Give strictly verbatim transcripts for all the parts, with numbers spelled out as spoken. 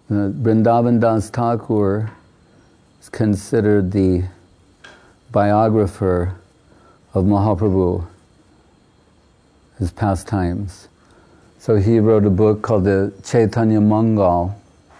Uh, Vrindavan Das Thakur is considered the biographer of Mahaprabhu, his pastimes. So he wrote a book called the Chaitanya Mangal,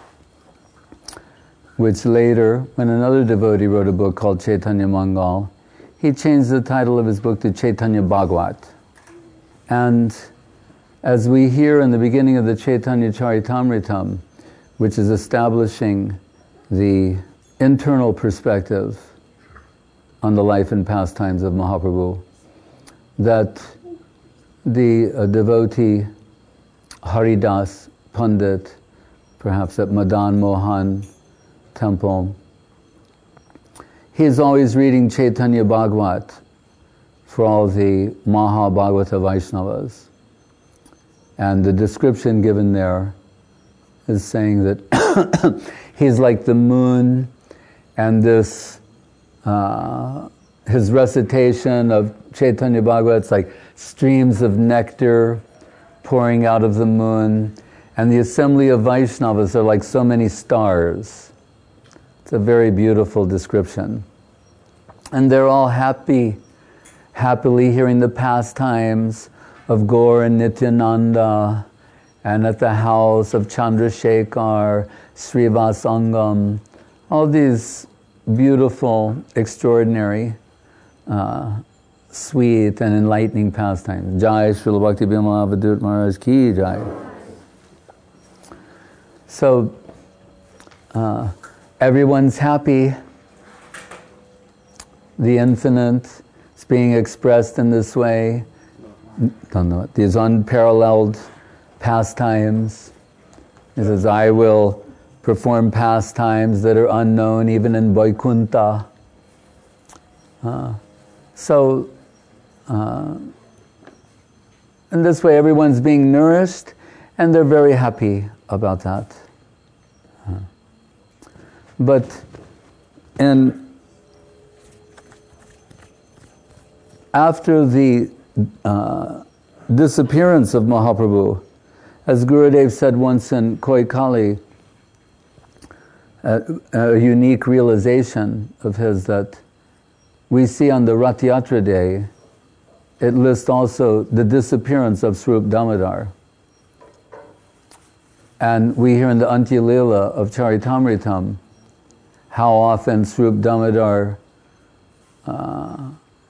which later, when another devotee wrote a book called Chaitanya Mangal, he changed the title of his book to Chaitanya Bhagavat. And as we hear in the beginning of the Chaitanya Charitamritam, which is establishing the internal perspective on the life and pastimes of Mahaprabhu, that the uh, devotee Haridas Pandit, perhaps at Madan Mohan temple, he is always reading Chaitanya Bhagavat for all the Maha Bhagavata Vaishnavas. And the description given there is saying that he's like the moon, and this, uh, his recitation of Chaitanya Bhagavat, it's like streams of nectar pouring out of the moon, and the assembly of Vaishnavas are like so many stars. It's a very beautiful description. And they're all happy, happily hearing the pastimes of Gaur and Nityananda, and at the house of Chandrasekhar, Srivasangam, all these beautiful, extraordinary, uh, sweet and enlightening pastimes. Jai Srila Bhakti Bimala Avadut Maharaj Ki Jai. So, uh, everyone's happy. The infinite is being expressed in this way. Don't know, these unparalleled pastimes. He says, I will perform pastimes that are unknown even in Vaikuntha. Uh, so, uh, in this way everyone's being nourished, and they're very happy about that. Uh, but in after the uh, disappearance of Mahaprabhu, as Gurudev said once in Koi Kali, a, a unique realization of his that we see on the Rath Yatra day, it lists also the disappearance of Swarup Damodar. And we hear in the Antya Lila of Charitamritam how often Swarup Damodar uh,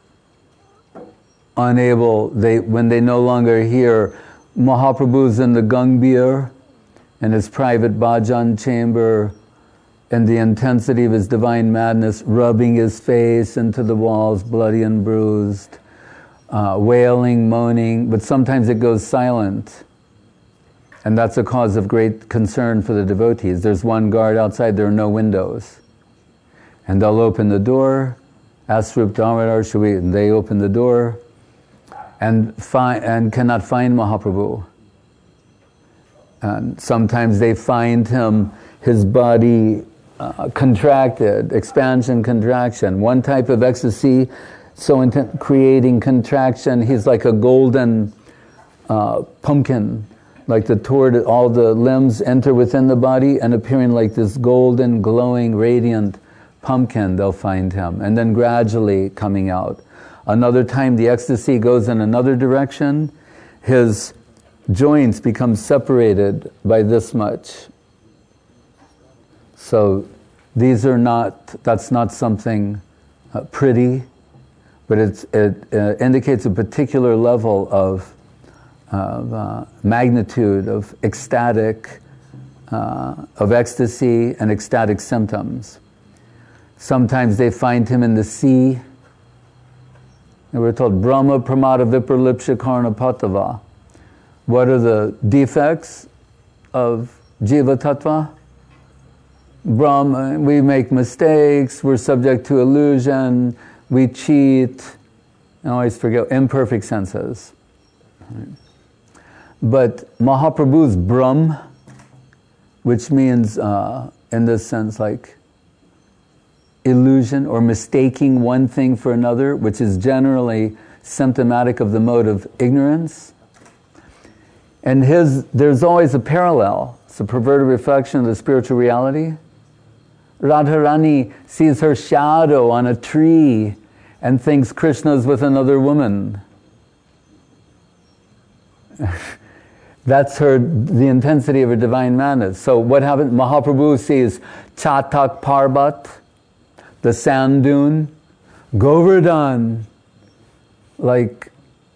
unable, they when they no longer hear Mahaprabhu's in the Gangbhir, in his private bhajan chamber, in the intensity of his divine madness, rubbing his face into the walls, bloody and bruised, uh, wailing, moaning, but sometimes it goes silent. And that's a cause of great concern for the devotees. There's one guard outside, there are no windows. And they'll open the door, ask Swarup Damodar, should we, and they open the door, and find, and cannot find Mahaprabhu. And sometimes they find him, his body uh, contracted, expansion, contraction. One type of ecstasy, so intent, creating contraction, he's like a golden uh, pumpkin, like the toward all the limbs enter within the body and appearing like this golden, glowing, radiant pumpkin, they'll find him. And then gradually coming out. Another time the ecstasy goes in another direction, his joints become separated by this much. So these are not, that's not something uh, pretty, but it's, it uh, indicates a particular level of, of uh, magnitude, of ecstatic, uh, of ecstasy and ecstatic symptoms. Sometimes they find him in the sea. And we're told, Brahma Pramada Vipralipsha Karna Patava. What are the defects of Jiva Tattva? Brahma, we make mistakes, we're subject to illusion, we cheat, I always forget, imperfect senses. But Mahaprabhu's Brahm, which means, uh, in this sense, like illusion or mistaking one thing for another, which is generally symptomatic of the mode of ignorance. And his, there's always a parallel. It's a perverted reflection of the spiritual reality. Radharani sees her shadow on a tree and thinks Krishna's with another woman. That's her, the intensity of her divine madness. So what happened? Mahaprabhu sees Chatak Parbat, the sand dune, Govardhan. Like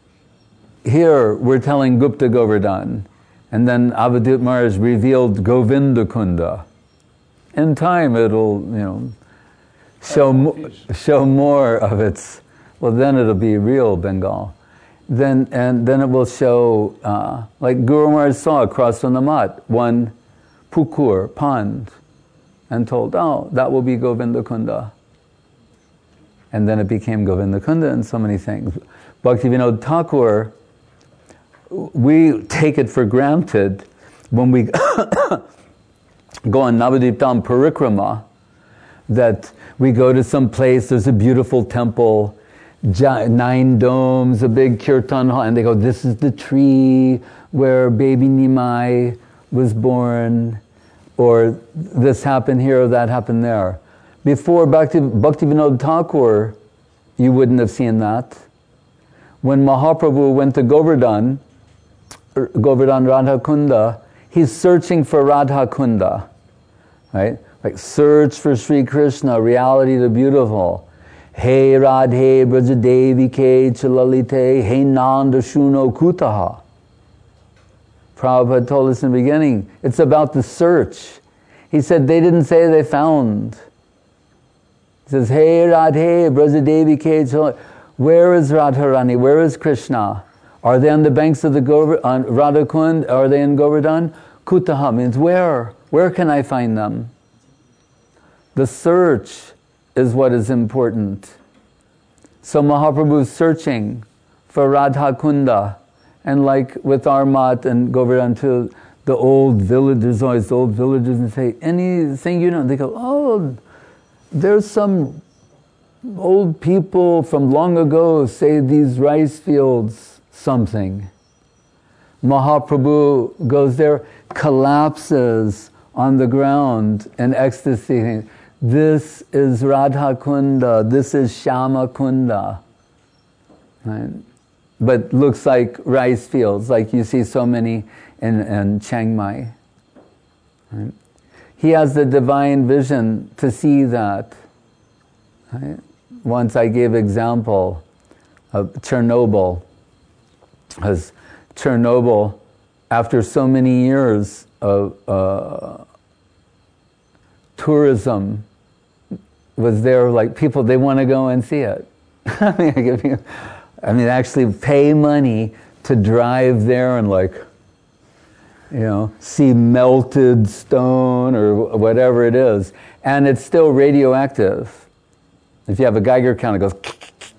here, we're telling Gupta Govardhan. And then Avadut Maharaj revealed Govinda Kunda. In time, it'll, you know, show, mo- show more of its, well, then it'll be real Bengal. Then and then it will show, uh, like Guru Maharaj saw across from the Mat, one pukur, pond, and told, oh, that will be Govinda Kunda. And then it became Govinda Kunda and so many things. Bhaktivinoda Thakur, we take it for granted when we go on Navadip Dham Parikrama, that we go to some place, there's a beautiful temple, nine domes, a big kirtan hall, and they go, this is the tree where baby Nimai was born, or this happened here, or that happened there. Before Bhakti, Bhaktivinoda Thakur, you wouldn't have seen that. When Mahaprabhu went to Govardhan, Govardhan Radha Kunda, he's searching for Radha Kunda, right? Like search for Sri Krishna, reality the beautiful. Hey Radhe Brajadevi Ke Chalalite, Hey Nanda Shuno Kutaha. Prabhupada told us in the beginning, it's about the search. He said they didn't say they found. He says, Hey Radhe Brajadevi Ke Chalalite. Where is Radharani? Where is Krishna? Are they on the banks of the Govardhan, on Radhakund? Are they in Govardhan? Kutaha means where? Where can I find them? The search is what is important. So Mahaprabhu is searching for Radha Kunda. And like with our mat and Govardhan too, the old villagers, always the old villagers, and say, anything you know? They go, oh, there's some old people from long ago say these rice fields something. Mahaprabhu goes there, collapses on the ground in ecstasy. This is Radha Kunda, this is Shama Kunda. Right? But looks like rice fields, like you see so many in, in Chiang Mai. Right? He has the divine vision to see that. Right? Once I gave example of Chernobyl, as Chernobyl, after so many years of uh, tourism, was there, like people, they want to go and see it. I mean, I give you, I mean, actually pay money to drive there and like, you know, see melted stone or whatever it is. And it's still radioactive. If you have a Geiger counter, it goes.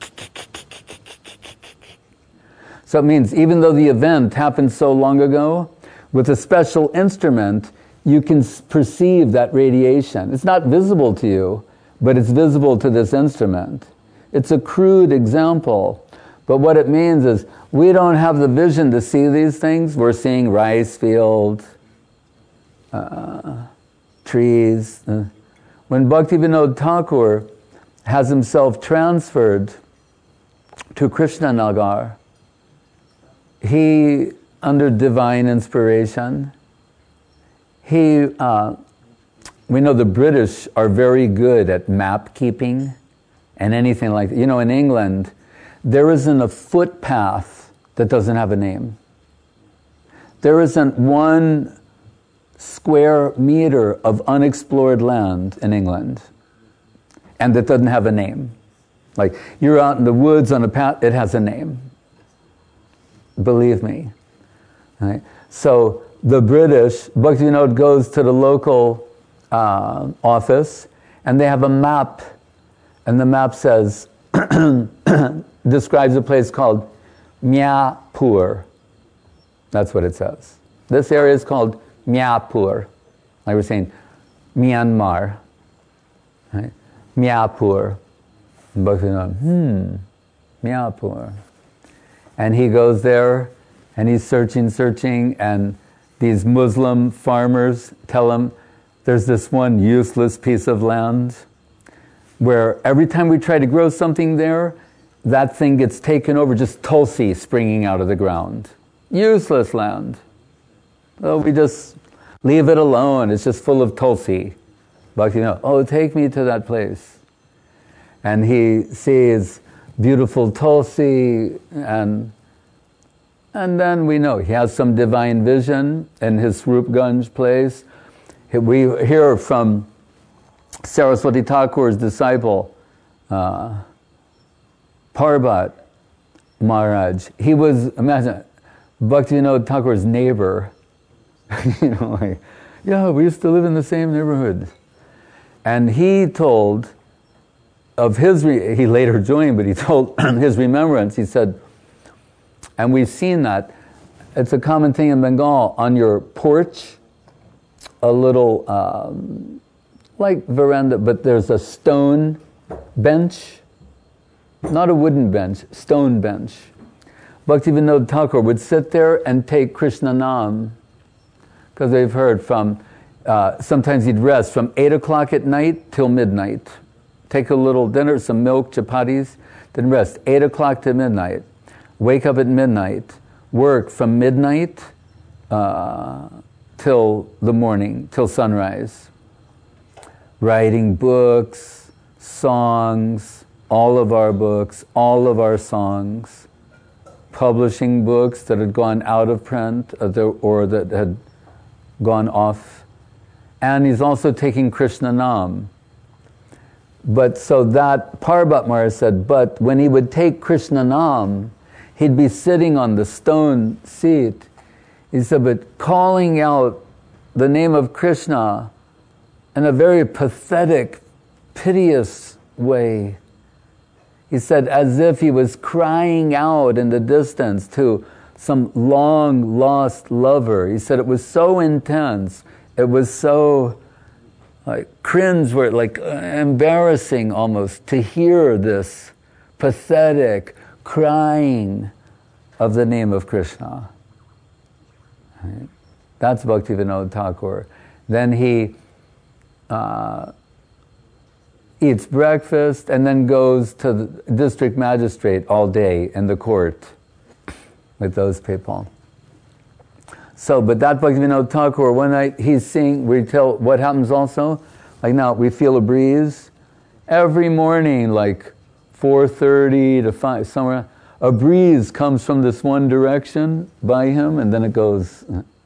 So it means even though the event happened so long ago, with a special instrument, you can perceive that radiation. It's not visible to you, but it's visible to this instrument. It's a crude example, but what it means is we don't have the vision to see these things. We're seeing rice field, uh, trees. Uh, when Bhaktivinoda Thakur has himself transferred to Krishnanagar, he, under divine inspiration, he, uh, we know the British are very good at map keeping and anything like that. You know, in England, there isn't a footpath that doesn't have a name. There isn't one square meter of unexplored land in England and that doesn't have a name. Like, you're out in the woods on a path, it has a name. Believe me. Right? So the British, Bhaktivinoda goes to the local uh, office and they have a map, and the map says, describes a place called Myapur. That's what it says. This area is called Myapur. Like we're saying, Myanmar. Right? Myapur. Bhaktivinoda, hmm, Myapur. And he goes there And he's searching, searching, and these Muslim farmers tell him, there's this one useless piece of land where every time we try to grow something there, that thing gets taken over, just tulsi springing out of the ground. Useless land. So we just leave it alone. It's just full of tulsi. But you know, oh, take me to that place. And he sees beautiful tulsi, and and then we know he has some divine vision in his Swarup place. We hear from Saraswati Thakur's disciple, uh, Parbat Maharaj. He was, imagine, Bhaktivinoda Thakur's neighbor. You know, like, yeah, we used to live in the same neighborhood. And he told of his, re- he later joined, but he told his remembrance, he said, and we've seen that, it's a common thing in Bengal, on your porch, a little, um, like veranda, but there's a stone bench, not a wooden bench, stone bench. Bhaktivinoda Thakur would sit there and take Krishna Nam, because they've heard from, uh, sometimes he'd rest from eight o'clock at night till midnight. Take a little dinner, some milk, chapatis, then rest, eight o'clock to midnight. Wake up at midnight, work from midnight uh, till the morning, till sunrise. Writing books, songs, all of our books, all of our songs. Publishing books that had gone out of print or that had gone off. And he's also taking Krishna Nam. But so that Parbat Maharaj said, but when he would take Krishna Nam, he'd be sitting on the stone seat. He said, but calling out the name of Krishna in a very pathetic, piteous way. He said, as if he was crying out in the distance to some long lost lover. He said it was so intense, it was so like cringe, where like embarrassing almost to hear this pathetic crying of the name of Krishna. Right? That's Bhaktivinoda Thakur. Then he uh, eats breakfast and then goes to the district magistrate all day in the court with those people. So, but that Bhaktivinoda Thakur, one night he's seeing, we tell what happens also, like now we feel a breeze. Every morning, like four thirty to five, somewhere, a breeze comes from this one direction by him, and then it goes,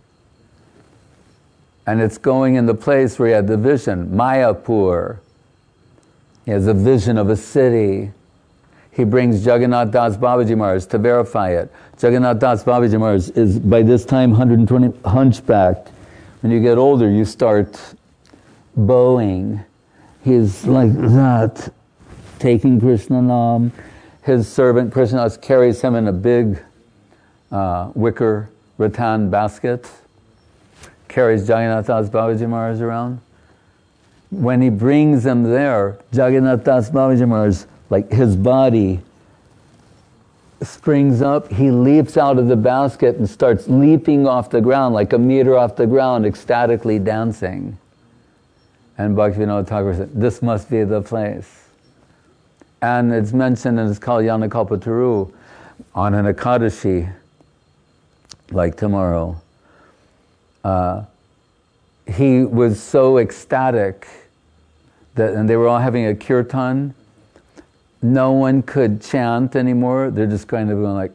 and it's going in the place where he had the vision, Mayapur. He has a vision of a city. He brings Jagannath Das Babaji Maharaj to verify it. Jagannath Das Babaji Maharaj is by this time one hundred twenty hunchbacked. When you get older, you start bowing. He's like that, taking Krishna Nam. His servant Krishna carries him in a big uh, wicker rattan basket, carries Jagannath Das Babaji Maharaj around. When he brings him there, Jagannath Das Babaji Maharaj, like his body springs up, he leaps out of the basket and starts leaping off the ground, like a meter off the ground, ecstatically dancing. And Bhaktivinoda Thakur said, this must be the place. And it's mentioned in his Kalyana Kalpataru on an Ekadashi, like tomorrow. Uh, he was so ecstatic that, and they were all having a kirtan. No one could chant anymore. They're just kind of going like,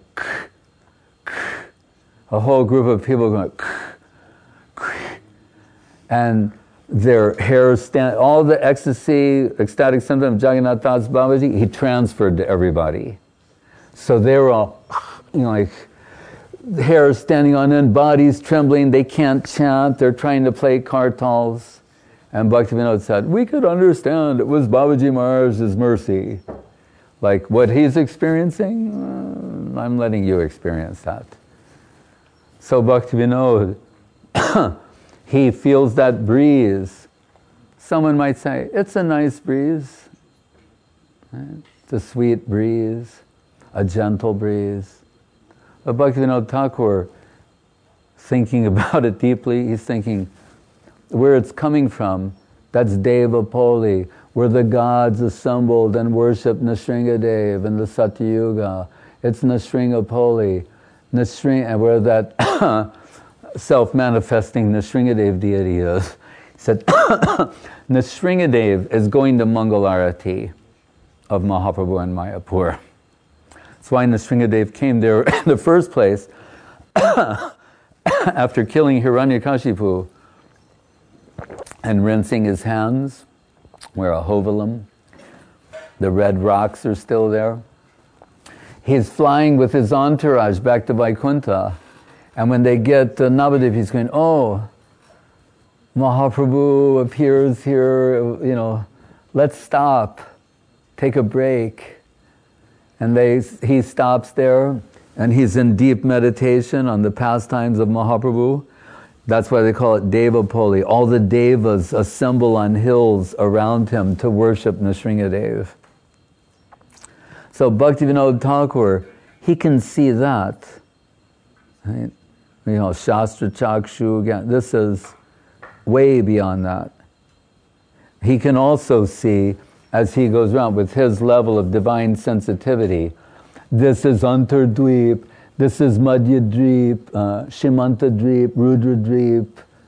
a whole group of people going, and their hair stand, all the ecstasy, ecstatic symptoms of Jagannath Das Babaji, he transferred to everybody. So they were all, you know, like, hair standing on end, bodies trembling, they can't chant, they're trying to play kartals. And Bhaktivinoda said, we could understand it was Babaji Maharaj's mercy. Like what he's experiencing, uh, I'm letting you experience that. So Bhaktivinoda, he feels that breeze. Someone might say, it's a nice breeze. Right? It's a sweet breeze, a gentle breeze. But Bhaktivinoda Thakur, thinking about it deeply, he's thinking, where it's coming from, that's Devapoli, where the gods assembled and worshipped Nrsingadev in the Satyuga. It's Nrsingsapoli, Nrsinga, where that self-manifesting Nrsingadev deity is. He said, Nrsingadev is going to Mangalarati of Mahaprabhu in Mayapur. That's why Nrsingadev came there in the first place after killing Hiranyakashipu and rinsing his hands, where a hovelam, the red rocks are still there. He's flying with his entourage back to Vaikuntha, and when they get to Navadvip, he's going, oh, Mahaprabhu appears here, you know, let's stop, take a break. And they, he stops there, and he's in deep meditation on the pastimes of Mahaprabhu. That's why they call it Devapoli. All the devas assemble on hills around him to worship Nrsingadev. So Bhaktivinoda Thakur, he can see that. Right? You know, Shastra Chakshu, this is way beyond that. He can also see, as he goes around with his level of divine sensitivity, this is Antardvip, this is Madhyadvip, uh, Shimantadvip, Rudradvip,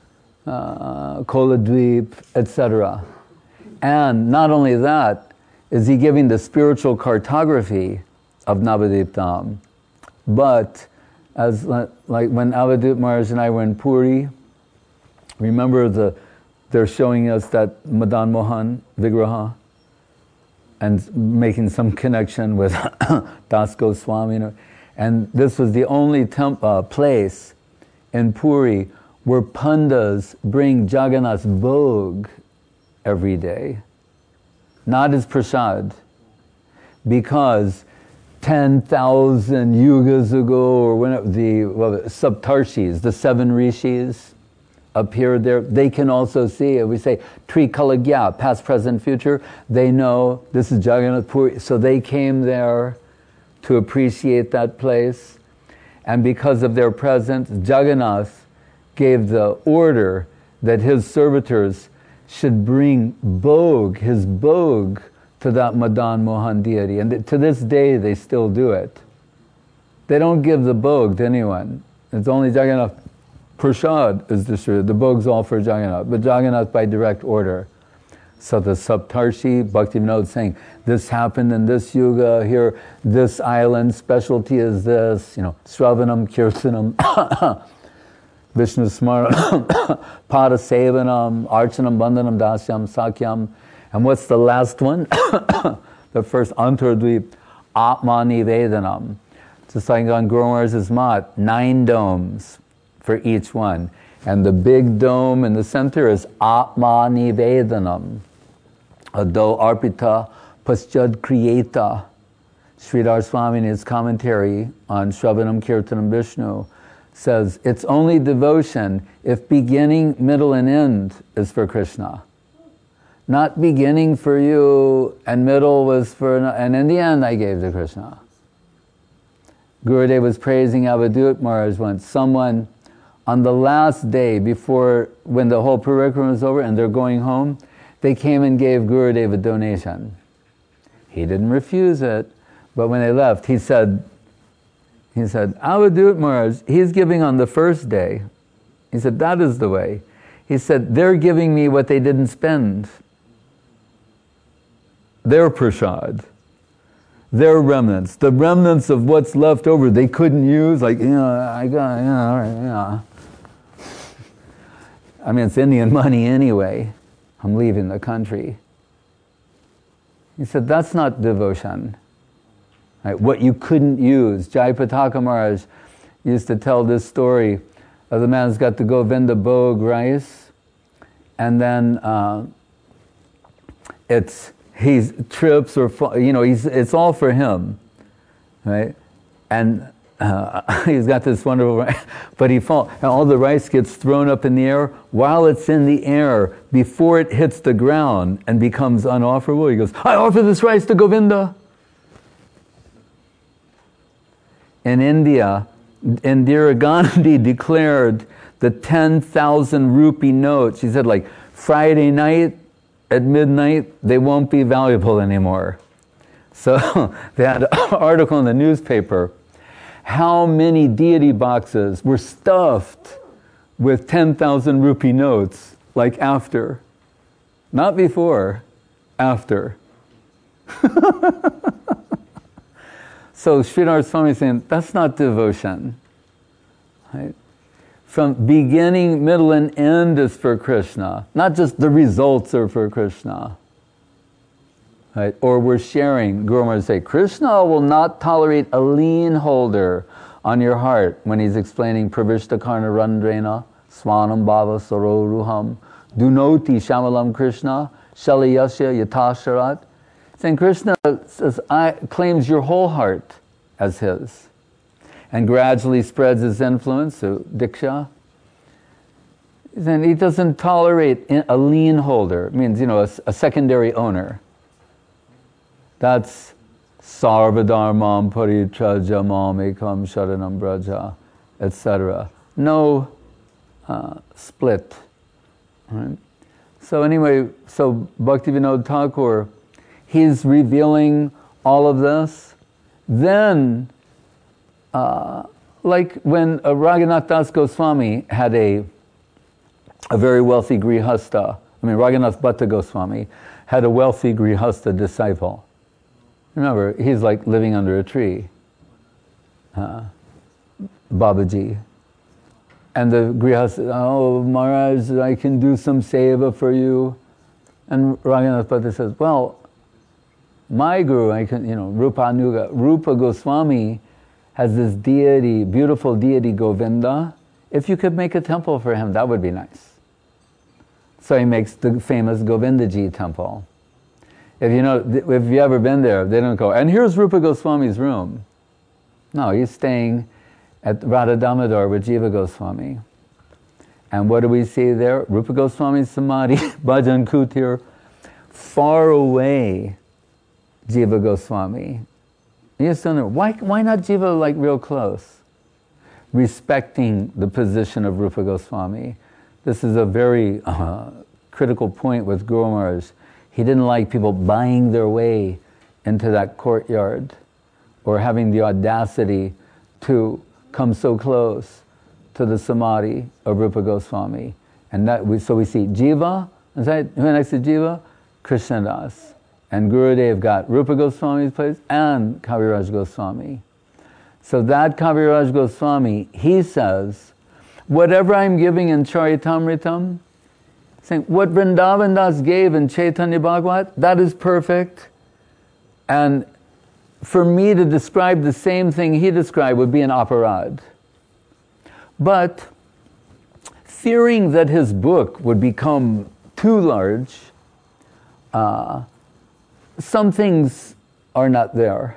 uh, Koladvip, et cetera. And not only that, is he giving the spiritual cartography of Navadvip Dham, but as like when Avadut Maharaj and I were in Puri, remember the they're showing us that Madan Mohan Vigraha and making some connection with Das Goswami. You know? And this was the only temp, uh, place in Puri where pandas bring Jagannath's bhog every day. Not as prasad, because ten thousand yugas ago, or when the well, Saptarshis, the seven rishis, appeared there. They can also see it. We say Trikalagya, past, present, future. They know this is Jagannath Puri, so they came there to appreciate that place. And because of their presence, Jagannath gave the order that his servitors should bring bhog, his bhog, to that Madan Mohan deity. And to this day, they still do it. They don't give the bhog to anyone. It's only Jagannath. Prasad is distributed. The bhog's all for Jagannath, but Jagannath by direct order. So the Saptarshi, Bhaktivinoda saying, this happened in this yuga, here, this island specialty is this, you know, Sravanam, Kirtanam, Vishnu Smaranam, Pada Sevanam, Archanam, Bandhanam, Dasyam, Sakyam. And what's the last one? The first, Antardvip, Atmani Vedanam. Just like on Guru Maharaj's mat, nine domes for each one. And the big dome in the center is Atmani Vedanam. Ado Arpita Paschad Kriyeta. Sridhar Swami in his commentary on Shravanam Kirtanam Vishnu says, it's only devotion if beginning, middle, and end is for Krishna. Not beginning for you, and middle was for, and in the end I gave to Krishna. Gurudev was praising Avadut Maharaj once. Someone, on the last day before, when the whole parikrama was over and they're going home, they came and gave Gurudev a donation. He didn't refuse it, but when they left, he said, he said, Avadut Maharaj, he's giving on the first day. He said, that is the way. He said, they're giving me what they didn't spend. Their prasad, their remnants, the remnants of what's left over they couldn't use, like, you know, I got, you know, all right, you know. I mean, it's Indian money anyway. I'm leaving the country. He said, that's not devotion. Right? What you couldn't use. Jayapataka Maharaj used to tell this story of the man who's got the Govinda Bhog rice, and then uh, it's he's trips or you know he's it's all for him, right? And uh, he's got this wonderful rice, but he fall and all the rice gets thrown up in the air while it's in the air before it hits the ground and becomes unofferable. He goes, I offer this rice to Govinda. In India, Indira Gandhi declared the ten thousand rupee notes. She said, like, Friday night at midnight, they won't be valuable anymore. So they had an article in the newspaper, how many deity boxes were stuffed with ten thousand rupee notes, like after. Not before, after. So Sridhar Swami is saying, that's not devotion. Right? From beginning, middle, and end is for Krishna. Not just the results are for Krishna. Right? Or we're sharing. Guru Maharaj say, Krishna will not tolerate a lien holder on your heart when he's explaining Pravishta Karna Randrena, Swanam Bhava Saro Ruham, Dunoti Shamalam Krishna, Shalayasya Yatasharat. Saying Krishna says, I, claims your whole heart as his, and gradually spreads his influence, so Diksha. Then he doesn't tolerate a lien holder. It means, you know, a, a secondary owner. That's Sarvadharmam Paritraja Mamekam Sharanam Braja, et cetera. No uh, split. Right? So anyway, so Bhaktivinoda Thakur, he's revealing all of this. Then, uh, like when uh, Raghunath Das Goswami had a a very wealthy grihasta, I mean Raghunath Bhatta Goswami had a wealthy grihasta disciple. Remember, he's like living under a tree, uh, Babaji. And the grihasta, oh Maharaj, I can do some seva for you. And Raghunath Bhatta says, well, my guru, I can, you know, Rupa Anuga, Rupa Goswami has this deity, beautiful deity Govinda. If you could make a temple for him, that would be nice. So he makes the famous Govindaji temple. If you know, if you've ever been there, they don't go, and here's Rupa Goswami's room. No, he's staying at Radha Damodar with Jiva Goswami. And what do we see there? Rupa Goswami's Samadhi, Bhajan Kutir, far away. Jiva Goswami. You just don't know, why, why not Jiva like real close? Respecting the position of Rupa Goswami. This is a very uh, critical point with Guru Maharaj. He didn't like people buying their way into that courtyard or having the audacity to come so close to the Samadhi of Rupa Goswami. And that we, so we see Jiva, when I say Jiva, Krishnadas. And Gurudev got Rupa Goswami's place and Kaviraj Goswami. So that Kaviraj Goswami, he says, whatever I'm giving in Charitamritam, saying what Vrindavan Das gave in Chaitanya Bhagavat, that is perfect. And for me to describe the same thing he described would be an aparad. But fearing that his book would become too large, uh, some things are not there.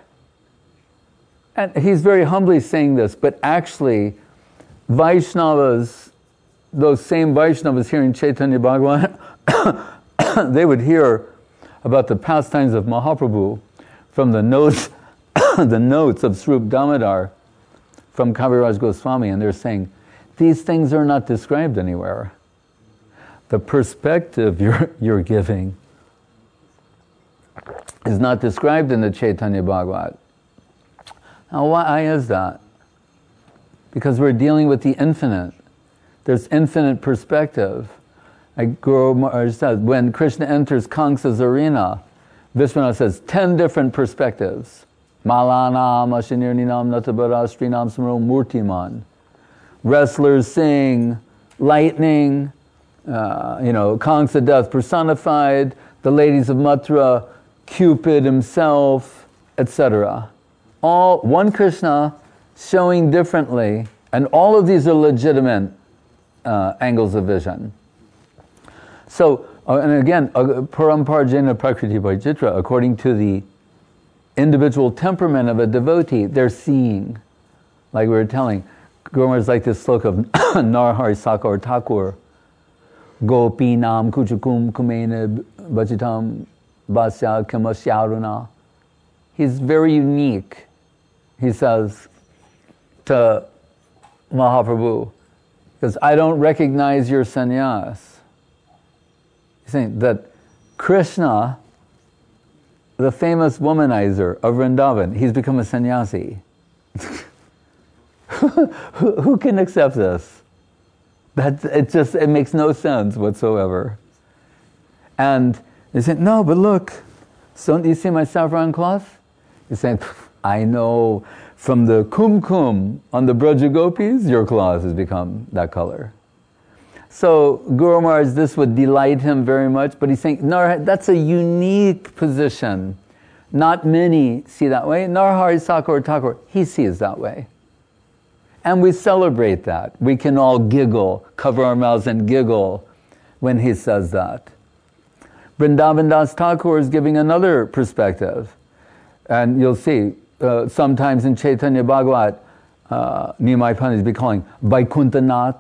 And he's very humbly saying this, but actually, Vaishnavas, those same Vaishnavas hearing Chaitanya Bhagavat, they would hear about the pastimes of Mahaprabhu from the notes, the notes of Swarup Damodar from Kaviraj Goswami, and they're saying, these things are not described anywhere. The perspective you're, you're giving is not described in the Chaitanya Bhagavat. Now, why is that? Because we're dealing with the infinite. There's infinite perspective. Like Guru Maharaj says, when Krishna enters Kamsa's arena, Vishwanath says, ten different perspectives. Malanam, Ashinirninam, Natabara, Srinam, Samaro, Murtiman. Wrestlers sing, lightning, uh, you know, Kamsa death personified, the ladies of Mathura, Cupid himself, et cetera. All one Krishna showing differently, and all of these are legitimate uh, angles of vision. So, uh, and again, Parampar Jena Prakriti Vaijitra, according to the individual temperament of a devotee, they're seeing, like we were telling, Guru Maharaj like this sloka of Narhari Sakar Thakur, Gopi Nam Kuchukum Kumene Bhajitam Basya Kamasyaruna. He's very unique. He says, to Mahaprabhu, because I don't recognize your sannyas. He's saying that Krishna, the famous womanizer of Vrindavan, he's become a sannyasi. who, who can accept this? That it just it makes no sense whatsoever. And they say, no, but look, so don't you see my saffron cloth? He's saying, I know from the kumkum on the Braja Gopis, your cloth has become that color. So Guru Maharaj, this would delight him very much, but he's saying, Narahari, that's a unique position. Not many see that way. Narahari Thakur Thakur, he sees that way. And we celebrate that. We can all giggle, cover our mouths and giggle when he says that. Vrindavan Das Thakur is giving another perspective. And you'll see, uh, sometimes in Chaitanya Bhagavat, uh, Nimai Pandit be calling Vaikuntanath,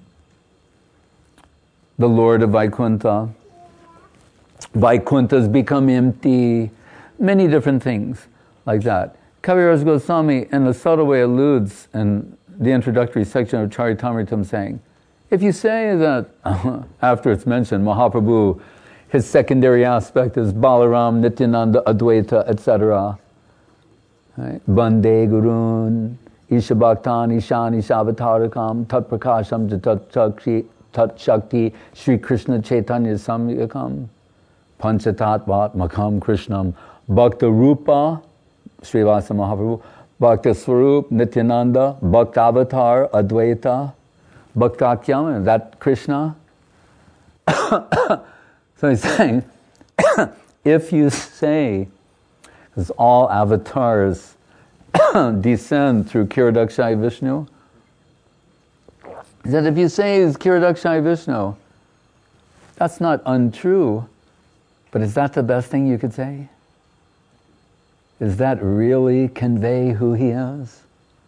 the Lord of Vaikuntha. Vaikunthas become empty. Many different things like that. Kaviraj Goswami in a subtle way alludes in the introductory section of Charitamritam saying, if you say that, after it's mentioned, Mahaprabhu, his secondary aspect is Balaram, Nityananda, Advaita, et cetera. Right? Bande Gurun, Isha Bhaktan, Ishani, Shavatarakam, Tat Prakasham, Tat Chakshi, Tat Shakti, Sri Krishna Chaitanya Samyakam, Panchatatvat Makam Krishnam, Bhakta Rupa, Srivasa Mahaprabhu, Bhakta Swarup, Nityananda, Bhakta Avatar, Advaita, Bhaktakyam, and that Krishna. So he's saying, if you say, because all avatars descend through Kiradakshai Vishnu, he said, if you say he's Kiradakshai Vishnu, that's not untrue, but is that the best thing you could say? Does that really convey who he is?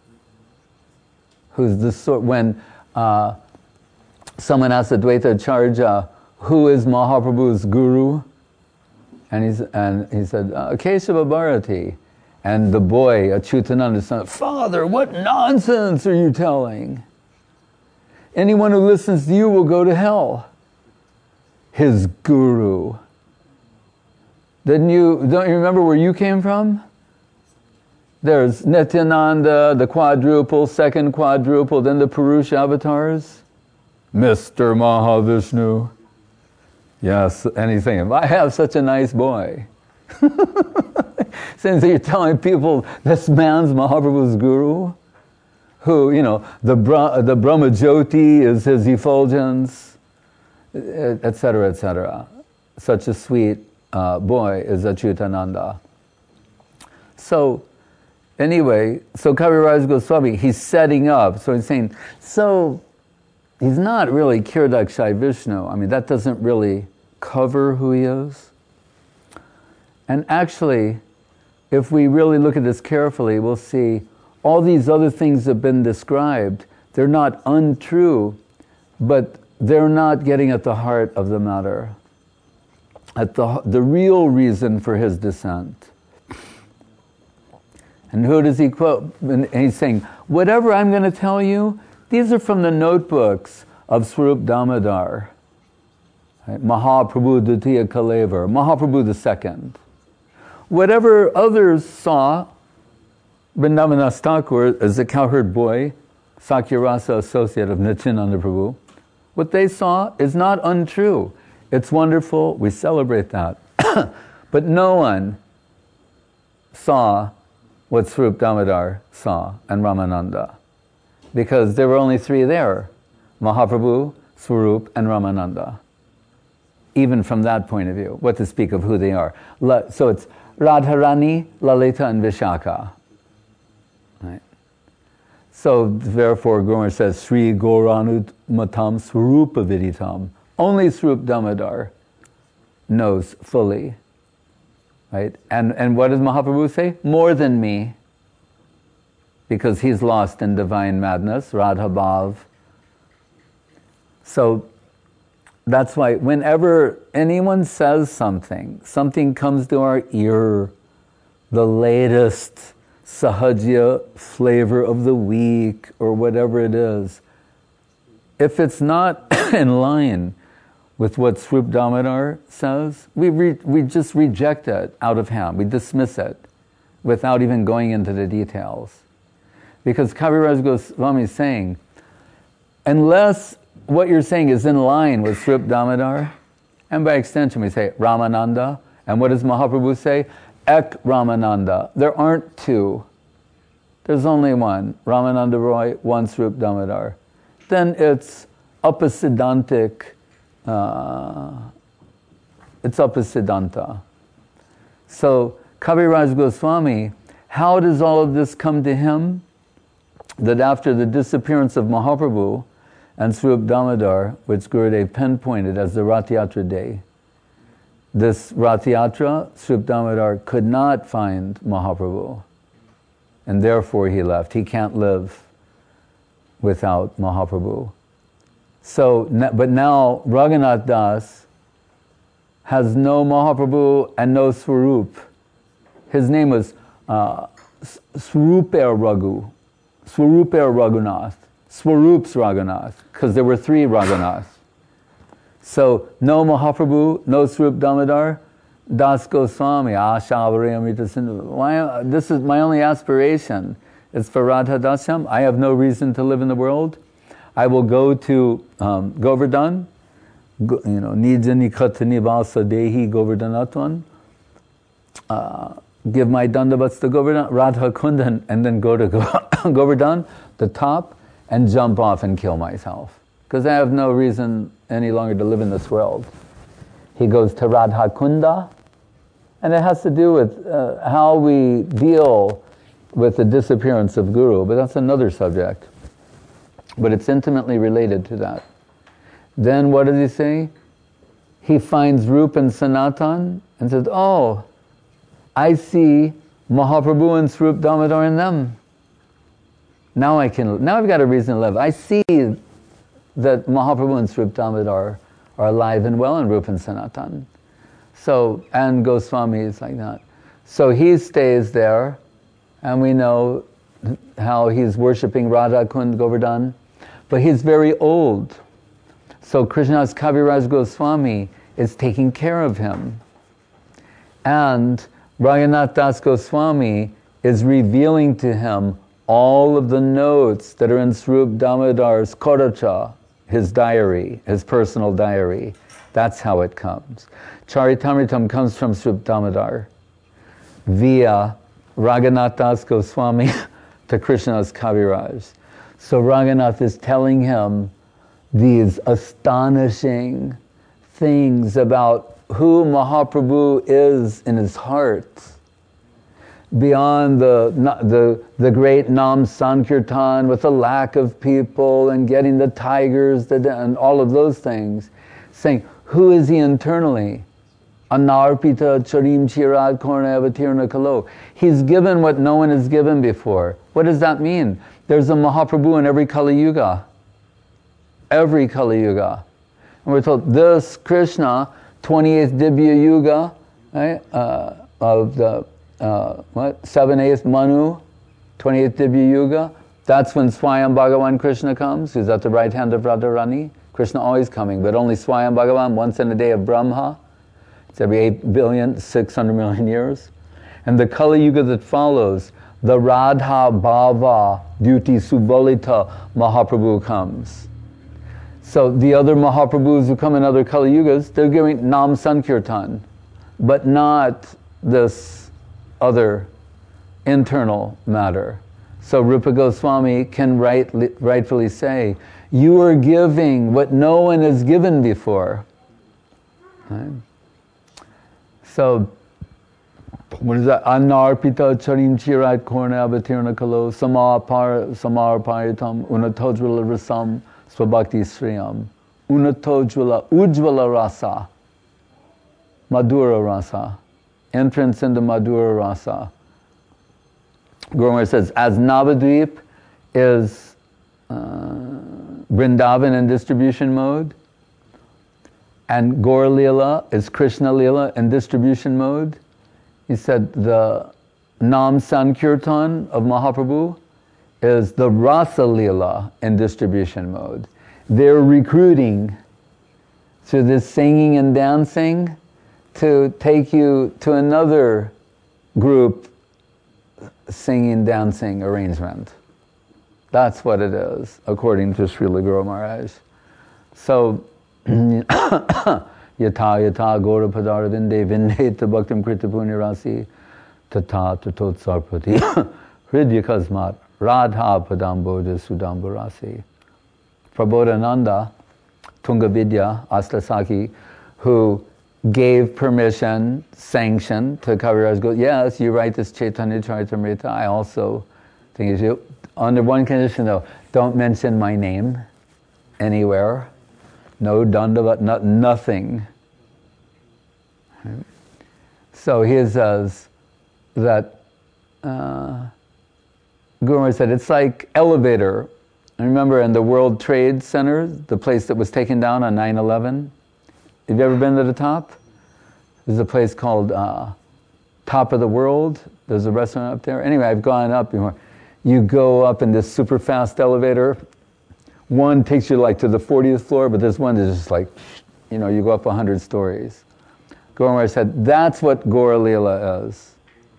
Who's the sort, when uh, someone asked Advaita Acharya, who is Mahaprabhu's guru? And, he's, and he said, uh, Kesava Bharati. And the boy, Achyutananda, said, Father, what nonsense are you telling? Anyone who listens to you will go to hell. His guru. Didn't you, don't you remember where you came from? There's Nityananda, the quadruple, second quadruple, then the Purusha avatars. Mister Mahavishnu. Yes, and he's saying, I have such a nice boy. Since you're telling people this man's Mahaprabhu's guru, who, you know, the, Bra- the Brahma Jyoti is his effulgence, et cetera, et cetera. Such a sweet uh, boy is Achyutananda. So, anyway, so Kaviraj Goswami, he's setting up, so he's saying, so he's not really Kiradakshai Vishnu. I mean, that doesn't really cover who he is. And actually, if we really look at this carefully, we'll see all these other things have been described. They're not untrue, but they're not getting at the heart of the matter, at the, the real reason for his descent. And who does he quote? And he's saying, whatever I'm going to tell you, these are from the notebooks of Swarup Damodar. Right? Mahaprabhu Dutiya Kalevar, Mahaprabhu the second. Whatever others saw, Vrindavan Thakur as a cowherd boy, Sakyarasa associate of Nityananda Prabhu, what they saw is not untrue. It's wonderful, we celebrate that. But no one saw what Swarup Damodar saw and Ramananda. Because there were only three there, Mahaprabhu, Swarup, and Ramananda. Even from that point of view, what to speak of who they are. So it's Radharani, Lalita, and Vishaka. Right? So therefore, Guru says, Sri Gauranud Matam Swarupa Viditam. Only Swarup Damodar knows fully. Right? And, and what does Mahaprabhu say? More than me. Because he's lost in divine madness, Radha Bhav. So that's why whenever anyone says something, something comes to our ear, the latest Sahajya flavor of the week or whatever it is, if it's not in line with what Swarup Damodar says, we re, we just reject it out of hand. We dismiss it without even going into the details. Because Kaviraj Goswami is saying, unless what you're saying is in line with Swarup Damodar, and by extension we say Ramananda, and what does Mahaprabhu say? Ek Ramananda. There aren't two. There's only one. Ramananda Roy, one Swarup Damodar. Then it's upasiddhantic, uh, it's upasiddhanta. So Kaviraj Goswami, how does all of this come to him? That after the disappearance of Mahaprabhu and Swarup Damodar, which Gurudev pinpointed as the Rath Yatra day, this Rath Yatra, Swarup Damodar could not find Mahaprabhu, and therefore he left. He can't live without Mahaprabhu. So, but now Raghunath Das has no Mahaprabhu and no Swarup. His name was uh, Swaruper Raghu, Swaruper Raghunath, Swarup's Raghunath, because there were three Raghunaths. So, no Mahaprabhu, no Swarup Damodar, Das Goswami, Ashavari Amrita Sindhu. This is my only aspiration. It's for Radha Dasyam. I have no reason to live in the world. I will go to um, Govardhan, go, you know, Nija Nikata Nivasa Dehi Govardhanatvan, uh, give my dandavats to Govardhan, Radha Kundan, and then go to Go- Govardhan, the top, and jump off and kill myself. Because I have no reason any longer to live in this world. He goes to Radha Kunda, and it has to do with uh, how we deal with the disappearance of Guru, but that's another subject. But it's intimately related to that. Then what does he say? He finds Rup and Sanatan and says, oh, I see Mahaprabhu and Swarup Damodar in them. Now I can, now I've got a reason to live. I see that Mahaprabhu and Swarup Damodar are alive and well in Rup and Sanatan. So, and Goswami is like that. So he stays there, and we know how he's worshipping Radha Kund Govardhan, but he's very old. So Krishnadas Kaviraj Goswami is taking care of him. And Raghunath Das Goswami is revealing to him all of the notes that are in Swarup Damodar's Koracha, his diary, his personal diary. That's how it comes. Charitamritam comes from Swarup Damodar via Raghunath Das Goswami to Krishnadas Kaviraj. So Raghunath is telling him these astonishing things about who Mahaprabhu is in his heart, beyond the, the, the great Nam Sankirtan with the lack of people and getting the tigers and all of those things, saying, who is he internally? Anarpita charim chirad korna avatirna kalo. He's given what no one has given before. What does that mean? There's a Mahaprabhu in every Kali Yuga. Every Kali Yuga. And we're told this Krishna, twenty-eighth Dibya Yuga, right, uh, of the uh, what seven-eighth Manu, twenty-eighth Dibya Yuga, that's when Swayam Bhagavan Krishna comes, who's at the right hand of Radharani. Krishna always coming, but only Swayam Bhagavan once in a day of Brahma. It's every eight billion, six hundred million years. And the Kali Yuga that follows, the Radha Bhava Duty Subalita Mahaprabhu comes. So the other Mahaprabhus who come in other Kali Yugas, they're giving Nam Sankirtan, but not this other internal matter. So Rupa Goswami can right, rightfully say, you are giving what no one has given before. Right? So, what is that? Anarpita charim chirat korna avatirna kalo samapar samarparitam unatojvala rasam swabhakti sriyam unatojvala ujvala rasa madhura rasa, entrance into madhura rasa. Guru Maharaj says, as Navadvip is uh, Vrindavan in distribution mode, and Gaur Leela is Krishna Leela in distribution mode, he said the Nam Sankirtan of Mahaprabhu is the Rasa Leela in distribution mode. They're recruiting through this singing and dancing to take you to another group singing, dancing arrangement. That's what it is, according to Srila Guru Maharaj. So, yata yata gora padarvinde vindeta bhaktim krita punya rasi tata tatot sarpati hridya kasmat radha padamboja sudamburasi. Prabodhananda, Tungavidya, Astasaki, who gave permission, sanction to Kaviraj Goswami. Yes, you write this Chaitanya Charitamrita. I also think you should. Under one condition though, don't mention my name anywhere. No dandavat, not, nothing. So he says that uh, Guru Maharaj said it's like elevator. Remember in the World Trade Center, the place that was taken down on nine eleven? Have you ever been to the top? There's a place called uh, Top of the World. There's a restaurant up there. Anyway, I've gone up before. You go up in this super fast elevator. One takes you like to the fortieth floor, but this one is just like, you know, you go up one hundred stories. Guru Maharaj said, that's what Gaura Leela is.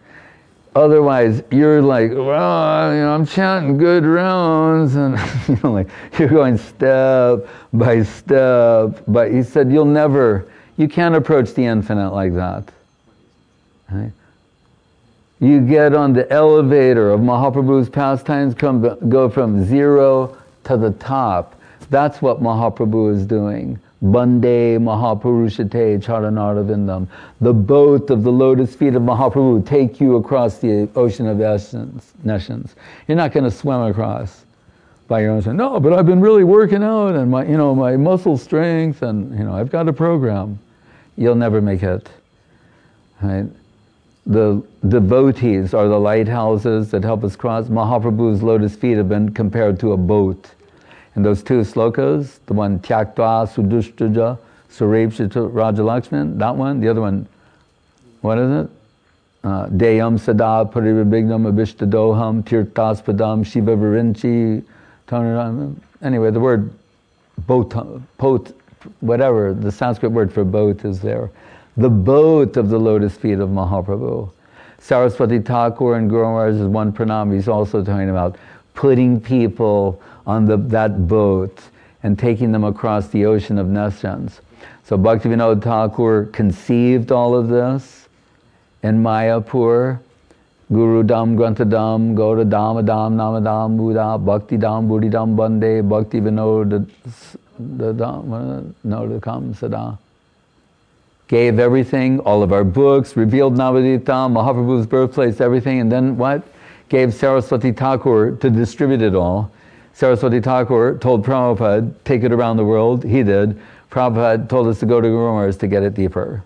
Otherwise, you're like, well, you know, I'm chanting good rounds, and you know, like you're going step by step. But he said, you'll never, you can't approach the infinite like that. Right? You get on the elevator of Mahaprabhu's pastimes, come go from zero to the top. That's what Mahaprabhu is doing. Bande Mahapurushate Charanarvindam. The boat of the lotus feet of Mahaprabhu take you across the ocean of nescience. You're not going to swim across by your own strength. No, but I've been really working out and my, you know, my muscle strength and, you know, I've got a program. You'll never make it. Right? The devotees are the lighthouses that help us cross. Mahaprabhu's lotus feet have been compared to a boat. And those two slokas, the one Tyaktva Sudushtaja Surepshita Rajalakshman, that one, the other one, what is it? Uh, Deyam Sada Parivabhignam Abhishtadoham Tirtaspadam Shiva Virinchi Tanaram. Anyway, the word boat, boat, whatever, the Sanskrit word for boat is there. The boat of the lotus feet of Mahaprabhu. Saraswati Thakur and Guru Maharaj is one pranam. He's also talking about putting people on the, that boat and taking them across the ocean of nescience. So Bhaktivinoda Thakur conceived all of this in Mayapur. Guru Dam Grantadam, Gaura Damadam, Namadam, Buddha, Bhakti Dam, Buddhi Dam Bande, Bhakti Vinoda Kam Sada. Gave everything, all of our books, revealed Navadita, Mahaprabhu's birthplace, everything, and then what? Gave Saraswati Thakur to distribute it all. Saraswati Thakur told Prabhupada, take it around the world. He did. Prabhupada told us to go to Guru Maharaj to get it deeper.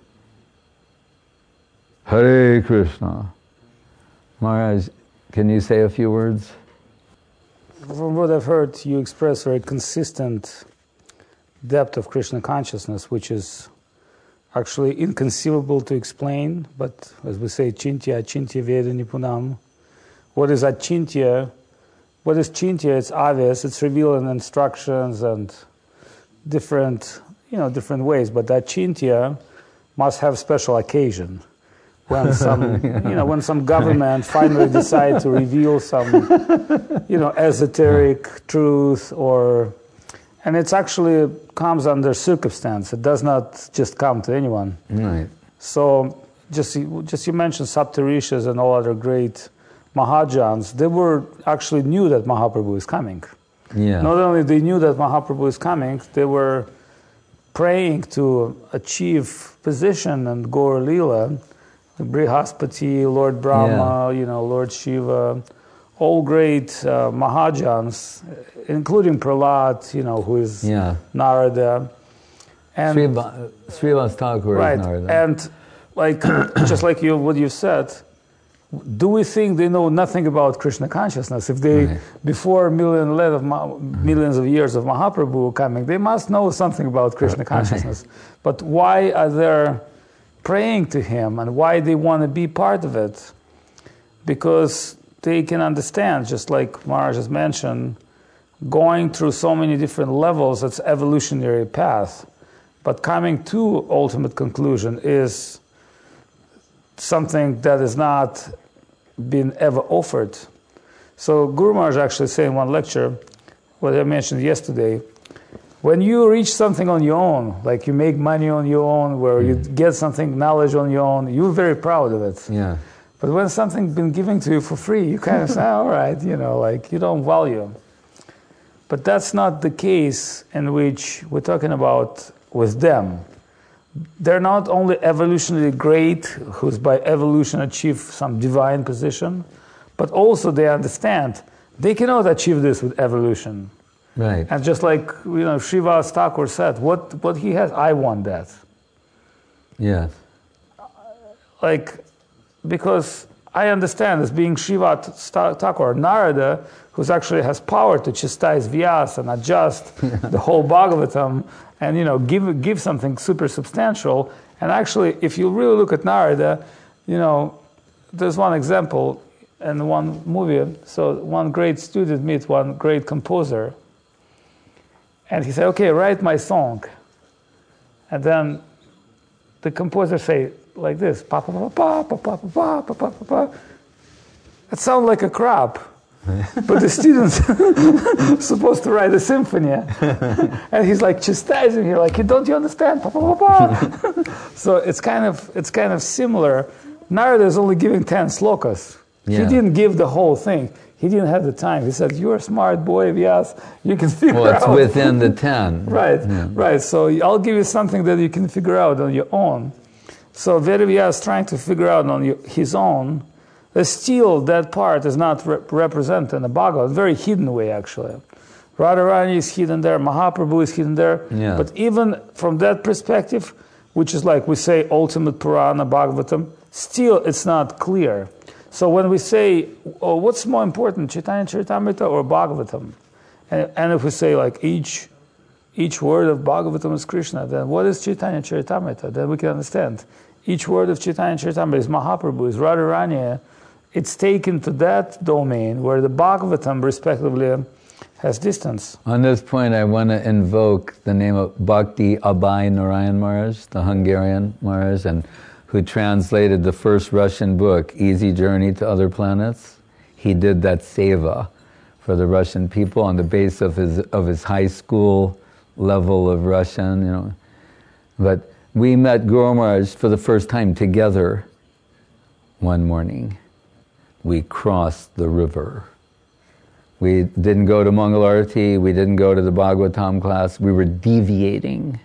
Hare Krishna. Maharaj, can you say a few words? From what I've heard, you express very consistent depth of Krishna consciousness, which is actually inconceivable to explain, but as we say, Chintya, Achintya Veda Nipunam. What is Achintya? What is Chintya? It's obvious, it's revealed in instructions and different, you know, different ways, but Achintya must have special occasion. When some, you know, when some government finally decide to reveal some, you know, esoteric truth, or, and it's actually comes under circumstance. It does not just come to anyone. Right. So, just just you mentioned Saptarishis and all other great Mahajans. They were actually knew that Mahaprabhu is coming. Yeah. Not only they knew that Mahaprabhu is coming, they were praying to achieve position and Gaura Leela. Brihaspati, Lord Brahma, yeah. you know, Lord Shiva, all great uh, Mahajans, including Prahlad, you know, who is yeah. Narada. And Srivas Thakur right, is Narada. And like, just like you, what you said, do we think they know nothing about Krishna consciousness? If they, right. before million of Ma- millions of years of Mahaprabhu coming, they must know something about Krishna consciousness. Right. But why are there praying to him and why they want to be part of it? because they can understand, just like Maharaj has mentioned, going through so many different levels, it's evolutionary path. But coming to ultimate conclusion is something that has not been ever offered. So Guru Maharaj actually said in one lecture, what I mentioned yesterday, when you reach something on your own, like you make money on your own, where mm. you get something, knowledge on your own, you're very proud of it. Yeah. But when something's been given to you for free, you kind of say, all right, you know, like you don't value. But that's not the case in which we're talking about with them. They're not only evolutionarily great, who's by evolution achieve some divine position, but also they understand they cannot achieve this with evolution. Right. And just like, you know, Srivas Thakur said, what, what he has, I want that. Yes. Like, because I understand as being Srivas Thakur, Narada, who actually has power to chastise Vyasa and adjust the whole Bhagavatam and, you know, give give something super substantial. And actually, if you really look at Narada, you know, there's one example in one movie. So one great student meets one great composer. And he said, okay, write my song. And then the composer say like this, pa pa pa pa pa pa pa pa pa pa pa. It sounds like a crap. But the student's supposed to write a symphony. And he's like chastising you, like, don't you understand? Pa, pa, pa, pa. So it's kind of it's kind of similar. Narada is only giving ten slokas. Yeah. He didn't give the whole thing. He didn't have the time. He said, you're a smart boy, Vyas. You can figure out. Well, it's out. Within the ten. Right, yeah. right. So I'll give you something that you can figure out on your own. So Vedavyas trying to figure out on your, his own. Still, that part is not re- represented in the Bhagavad, a very hidden way, actually. Radharani is hidden there, Mahaprabhu is hidden there. Yeah. But even from that perspective, which is like we say ultimate Purana, Bhagavatam, still it's not clear. So when we say, oh, what's more important, Chaitanya Charitamrita or Bhagavatam? And, and if we say like each each word of Bhagavatam is Krishna, then what is Chaitanya Charitamrita? Then we can understand. Each word of Chaitanya Charitamrita is Mahaprabhu, is Radharani. It's taken to that domain where the Bhagavatam, respectively, has distance. On this point, I want to invoke the name of Bhakti Abhay Narayan Maharaj, the Hungarian Maharaj, and who translated the first Russian book, Easy Journey to Other Planets. He did that seva for the Russian people on the base of his of his high school level of Russian, you know. But we met Guru Maharaj for the first time together one morning. We crossed the river. We didn't go to Mangalarti, we didn't go to the Bhagavatam class, we were deviating.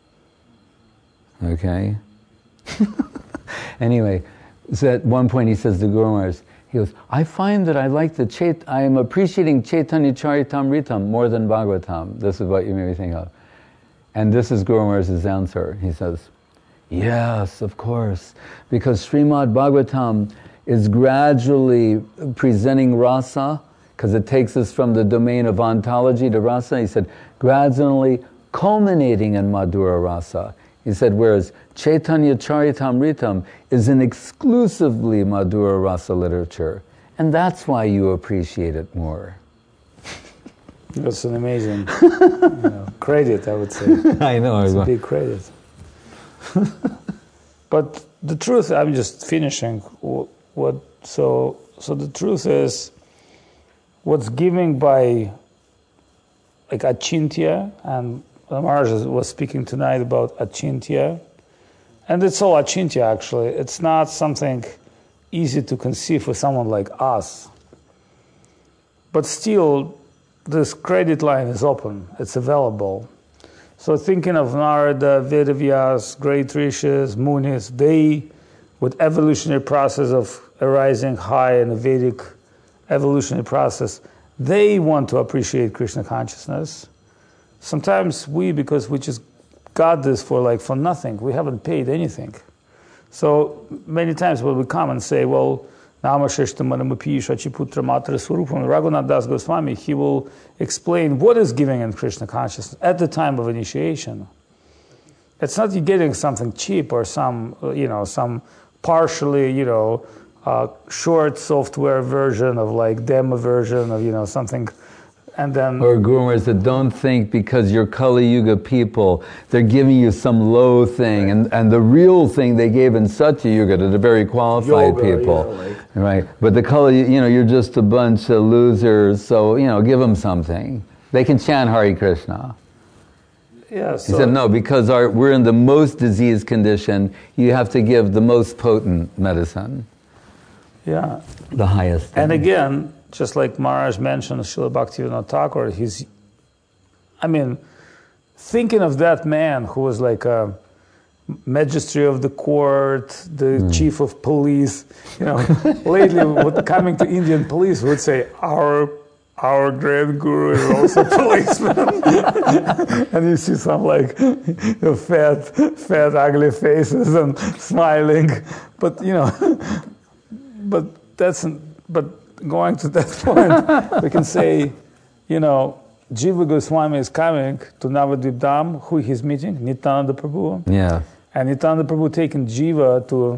Okay? Anyway, so at one point he says to Guru Maharaj, he goes, I find that I like the Chait, I am appreciating Chaitanya Charitamritam more than Bhagavatam. This is what you made me think of. And this is Guru Maharaj's answer. He says, yes, of course, because Srimad Bhagavatam is gradually presenting rasa, because it takes us from the domain of ontology to rasa. He said, gradually culminating in Madhura rasa. He said, whereas Chaitanya Charitamritam is an exclusively Madhura rasa literature, and that's why you appreciate it more. That's an amazing you know, credit, I would say. I know. It's a big credit. But the truth, I'm just finishing. What so so the truth is, what's given by like Achintya, and Maharaj was speaking tonight about Achintya, and it's all Achintya actually. It's not something easy to conceive for someone like us. But still, this credit line is open. It's available. So thinking of Narada, Vedavyas, great rishis, munis, they, with evolutionary process of arising high in the Vedic evolutionary process, they want to appreciate Krishna consciousness. Sometimes we, because we just got this for like for nothing, we haven't paid anything. So many times when we come and say, well, Raghunath Das Goswami, he will explain what is giving in Krishna consciousness at the time of initiation. It's not you getting something cheap or some, you know, some partially, you know, uh, short software version of like demo version of, you know, something. And then, or Guru said, don't think because you're Kali Yuga people, they're giving you some low thing, right. and, and the real thing they gave in Satya Yuga to the very qualified Yoga, people, yeah, like. Right? But the Kali, you know, you're just a bunch of losers, so, you know, give them something. They can chant Hare Krishna. Yeah, so he said, no, because our, we're in the most diseased condition, you have to give the most potent medicine. Yeah. The highest thing. And again, just like Maharaj mentioned, Srila Bhaktivinoda Thakur, he's, I mean, thinking of that man who was like a magistrate of the court, the mm. chief of police, you know, lately with coming to Indian police would say, our our grand guru is also a policeman. And you see some like you know, fat, fat, ugly faces and smiling. But, you know, but that's, but going to that point, we can say, you know, Jiva Goswami is coming to Navadvip Dham. Who he's meeting? Nityananda Prabhu. Yeah. And Nityananda Prabhu taking Jiva to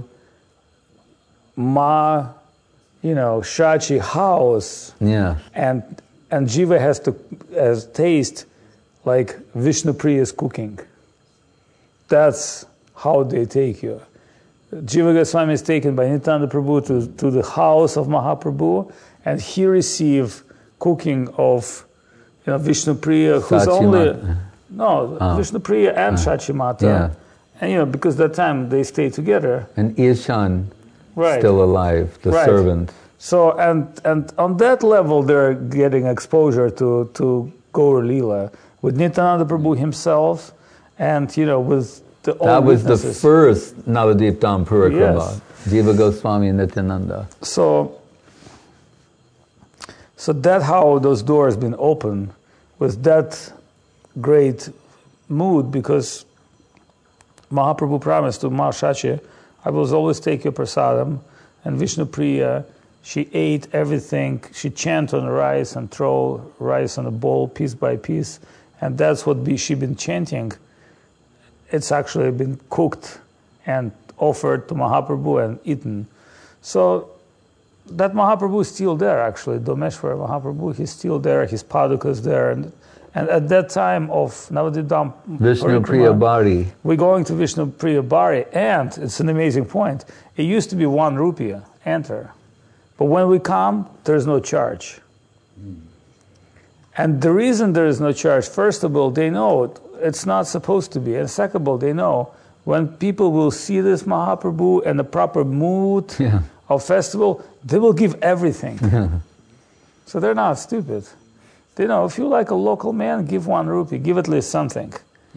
Ma, you know, Shachi house. Yeah. And and Jiva has to has taste like Vishnu Priya's cooking. That's how they take you. Jiva Goswami is taken by Nityananda Prabhu to, to the house of Mahaprabhu, and he receives cooking of you know, Vishnu Priya, who's Sachi only Mata. no Oh. Vishnu Priya and uh. Shachi Mata, yeah. and you know because that time they stay together. And Ishan, right. still alive, the right. servant. So and and on that level they're getting exposure to to Gaur Leela with Nityananda Prabhu himself, and you know with. That was witnesses. The first Navadvip Dham Parikrama, yes. Jiva Goswami and Nityananda. So, so that's how those doors been opened with that great mood, because Mahaprabhu promised to Ma Shachi, I will always take your prasadam, and Vishnu Priya, she ate everything, she chanted on rice and throw rice on a bowl piece by piece, and that's what be, she been chanting. It's actually been cooked and offered to Mahaprabhu and eaten. So that Mahaprabhu is still there, actually. Domeshwara Mahaprabhu, he's still there, his Paduka is there. And, and at that time of Navadvip Dham Vishnu Priya Bari. We're going to Vishnu Priya Bari, and it's an amazing point. It used to be one rupee, enter. But when we come, there's no charge. Mm. And the reason there is no charge, first of all, they know it. It's not supposed to be. And second of all, they know when people will see this Mahaprabhu in the proper mood yeah. of festival, they will give everything. Yeah. So they're not stupid. They know if you like a local man, give one rupee, give at least something.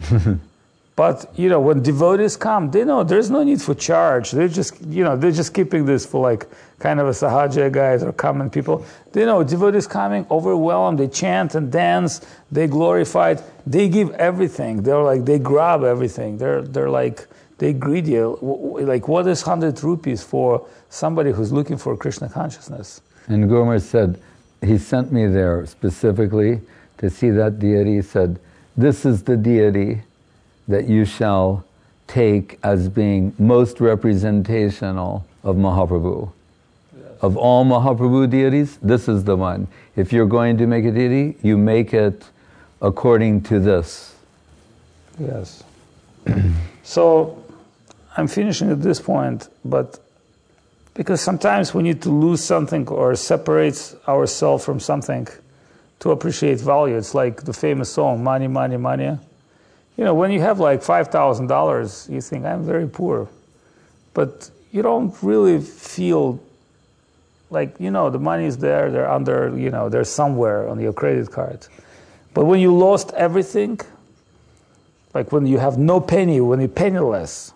But, you know, when devotees come, they know there's no need for charge. They're just, you know, they're just keeping this for like kind of a sahaja guys or common people. They know devotees coming, overwhelmed, they chant and dance, they glorify it, they give everything. They're like, they grab everything. They're, they're like, they greedy. Like, what is one hundred rupees for somebody who's looking for Krishna consciousness? And Gomer said, he sent me there specifically to see that deity. He said, this is the deity that you shall take as being most representational of Mahaprabhu. Yes. Of all Mahaprabhu deities, this is the one. If you're going to make a deity, you make it according to this. Yes. So, I'm finishing at this point, but because sometimes we need to lose something or separate ourselves from something to appreciate value. It's like the famous song, Money, Money, Money. You know, when you have like five thousand dollars, you think, I'm very poor. But you don't really feel like, you know, the money is there, they're under, you know, they're somewhere on your credit card. But when you lost everything, like when you have no penny, when you're penniless,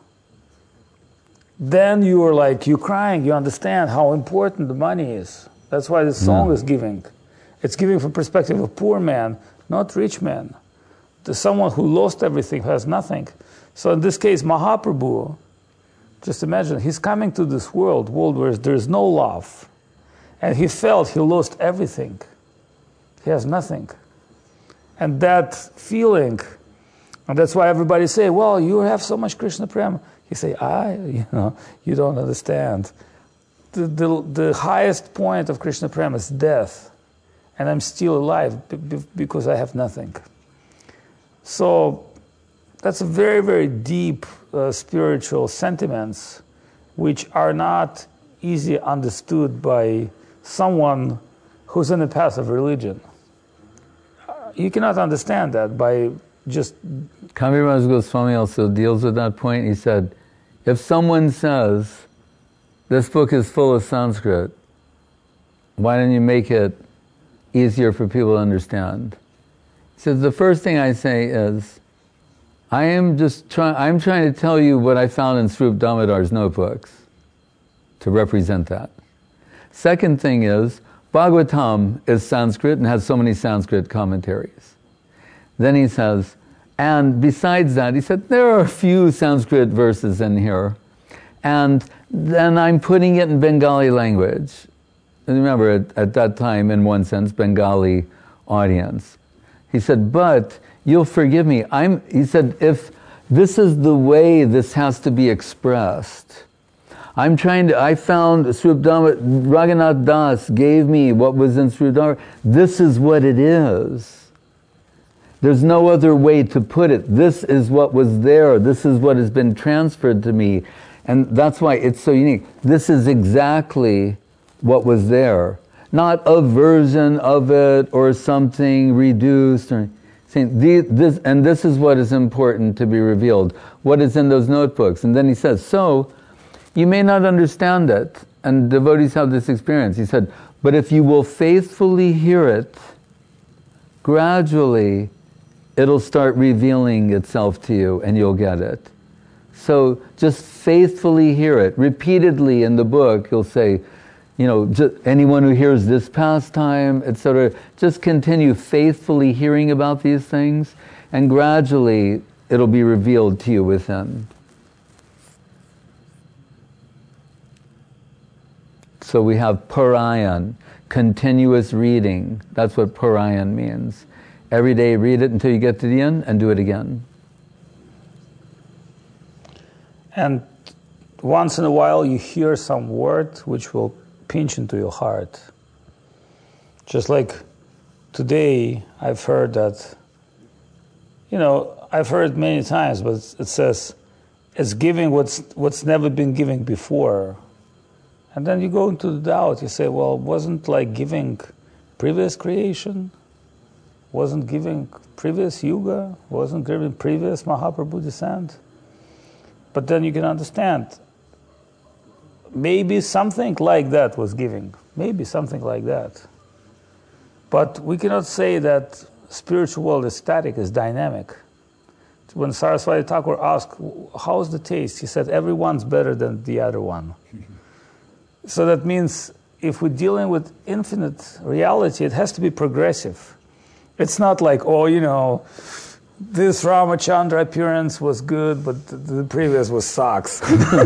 then you are like, you're crying, you understand how important the money is. That's why this song yeah. is giving. It's giving from perspective of poor man, not rich man. To someone who lost everything, has nothing. So in this case, Mahaprabhu, just imagine, he's coming to this world, world where there's no love. And he felt he lost everything. He has nothing. And that feeling, and that's why everybody say, well, you have so much Krishna Prema. He say, I, you know, you don't understand. the, the, the highest point of Krishna Prema is death, and I'm still alive b- b- because I have nothing. So that's a very, very deep uh, spiritual sentiments which are not easily understood by someone who's in the path of religion. You cannot understand that by just... Kaviraj Goswami also deals with that point. He said, if someone says, this book is full of Sanskrit, why don't you make it easier for people to understand? He says, the first thing I say is, I am just trying, I'm trying to tell you what I found in Swarup Damodar's notebooks to represent that. Second thing is, Bhagavatam is Sanskrit and has so many Sanskrit commentaries. Then he says, and besides that, he said, there are a few Sanskrit verses in here, and then I'm putting it in Bengali language. And remember, at, at that time, in one sense, Bengali audience. He said, but you'll forgive me. I'm, he said, if this is the way this has to be expressed, I'm trying to, I found Swarup Damodar, Raghunath Das gave me what was in Swarup Damodar. This is what it is. There's no other way to put it. This is what was there. This is what has been transferred to me. And that's why it's so unique. This is exactly what was there. Not a version of it or something reduced. Or saying, this, and this is what is important to be revealed. What is in those notebooks. And then he says, so, you may not understand it. And devotees have this experience. He said, but if you will faithfully hear it, gradually, it'll start revealing itself to you and you'll get it. So just faithfully hear it. Repeatedly in the book, you'll say, you know, just anyone who hears this pastime, et cetera, just continue faithfully hearing about these things, and gradually it'll be revealed to you within. So we have Parayan, continuous reading. That's what Parayan means. Every day read it until you get to the end and do it again. And once in a while you hear some word which will pinch into your heart. Just like today I've heard that, you know, I've heard many times, but it says, it's giving what's what's never been given before. And then you go into the doubt, you say, well, wasn't like giving previous creation? Wasn't giving previous yuga? Wasn't giving previous Mahaprabhu descent? But then you can understand, maybe something like that was giving. Maybe something like that. But we cannot say that spiritual world is static, is dynamic. When Saraswati Thakur asked, how's the taste? He said, everyone's better than the other one. So that means if we're dealing with infinite reality, it has to be progressive. It's not like, oh, you know, this Ramachandra appearance was good, but the, the previous was sucks.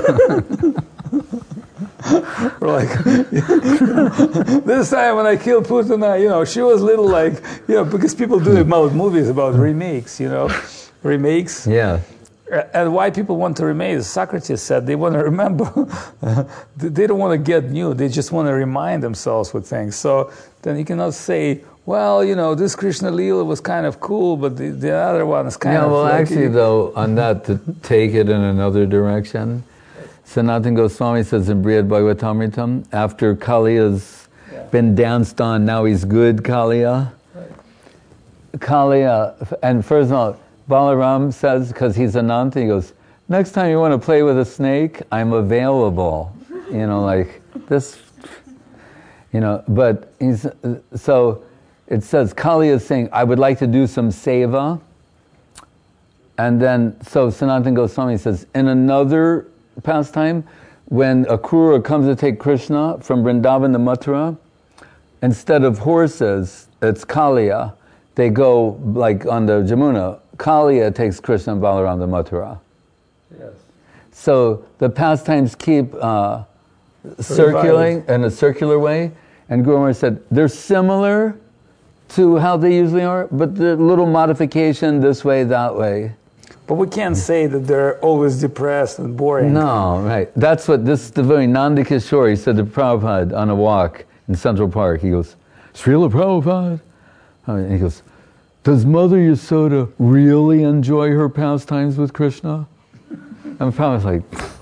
We're like, this time when I killed Putana, you know, she was little like, you know, because people do about movies about remakes, you know, remakes. Yeah. And why people want to remake, Socrates said, they want to remember. They don't want to get new. They just want to remind themselves with things. So then you cannot say, well, you know, this Krishna Leela was kind of cool, but the, the other one is kind yeah, of... Yeah, well, like, actually, though, on that, to take it in another direction, Sanatana Goswami says in Brihad Bhagavatamritam, after Kaliya's yeah. been danced on, now he's good Kaliya. Right. Kaliya, and first of all, Balaram says, because he's Ananta, he goes, next time you want to play with a snake, I'm available. You know, like this, you know, but he's, so it says, Kali is saying, I would like to do some seva. And then, so Sanatana Goswami says, in another pastime, when Akrura comes to take Krishna from Vrindavan to Mathura, instead of horses, it's Kaliya. They go, like on the Jamuna, Kaliya takes Krishna and Balaram to Mathura. Yes. So the pastimes keep uh, circulating in a circular way. And Guru Maharaj said, they're similar to how they usually are, but the little modification this way, that way. But we can't say that they're always depressed and boring. No, right. That's what this devotee, Nanda Kishore, he said to Prabhupada on a walk in Central Park. He goes, Srila Prabhupada. And he goes, does Mother Yasoda really enjoy her pastimes with Krishna? And Prabhupada's like,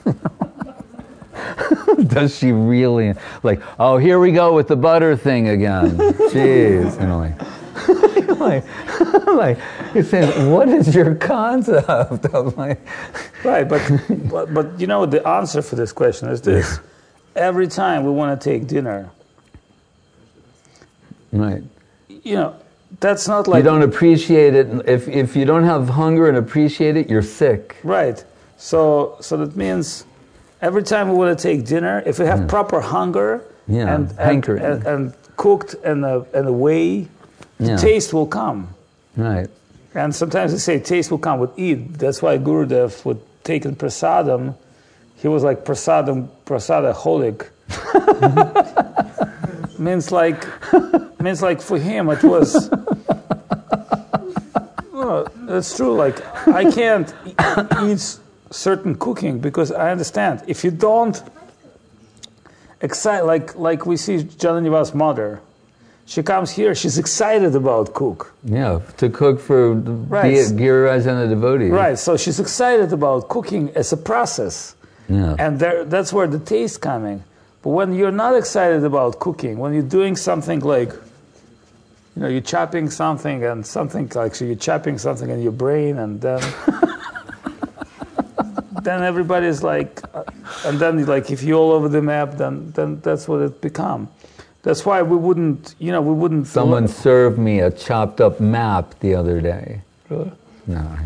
does she really? Like, oh, here we go with the butter thing again. Jeez. You know, like, like, like, he's saying, what is your concept of like? Right, but, but but you know the answer for this question is this: every time we want to take dinner, right? You know, that's not like you don't appreciate it. If if you don't have hunger and appreciate it, you're sick. Right. So so that means every time we want to take dinner, if we have yeah. proper hunger yeah. and and, and and cooked in a in a way, the yeah. taste will come. Right. And sometimes they say taste will come with eat. That's why Gurudev would take in prasadam. He was like prasadam prasadaholic. means like means like for him it was. Well, that's true. Like I can't eat certain cooking because I understand if you don't excite like like we see Jananiva's mother. She comes here, she's excited about cook. Yeah, to cook for right. Giriraj and the devotees. Right, so she's excited about cooking as a process. Yeah. And there, that's where the taste coming. But when you're not excited about cooking, when you're doing something like, you know, you're chopping something and something like, so you're chopping something in your brain and then, then everybody's like, uh, and then like if you're all over the map, then, then that's what it become. That's why we wouldn't, you know, we wouldn't... Someone served me a chopped up map the other day. Really? No.